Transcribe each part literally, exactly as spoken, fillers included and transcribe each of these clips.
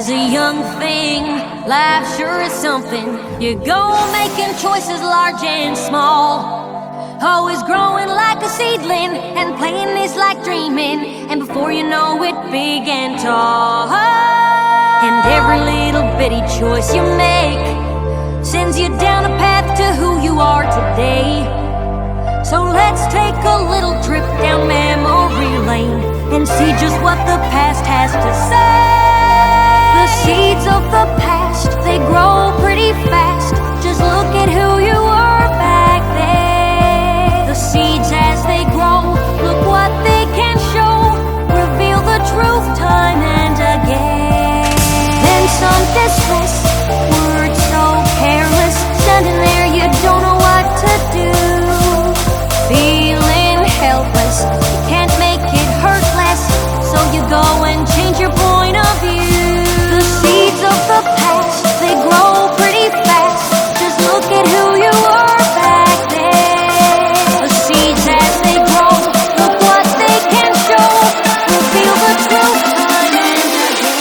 As a young thing, life sure is something. You go making choices large and small. Always growing like a seedling, and playing is like dreaming. And before you know it, big and tall. And every little bitty choice you make sends you down a path to who you are today. So let's take a little trip down memory lane and see just what the past has to say. The seeds of the past, they grow pretty fast. Just look at who you were back then. The seeds as they grow, look what they can show. Reveal the truth time and again. Then some distress, words so careless, standing there you don't know what to do. Feeling helpless, you can't make it hurt less, so you go and change your point of view. The seeds of the past, they grow pretty fast. Just look at who you were back then. The seeds as they grow, look what they can show. Reveal the truth time and again.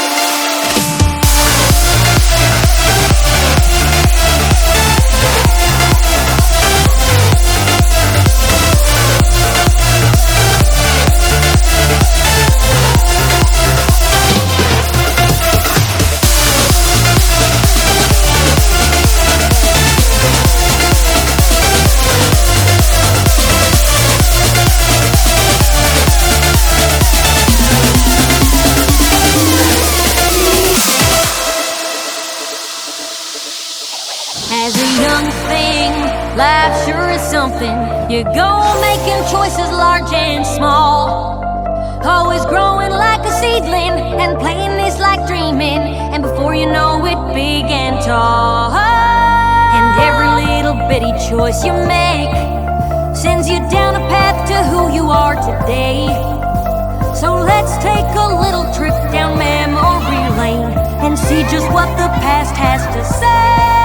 As a young thing, life sure is something. You go making choices large and small. Always growing like a seedling, and playing is like dreaming. And before you know it, big and tall. And every little bitty choice you make sends you down a path to who you are today. So let's take a little trip down memory lane and see just what the past has to say.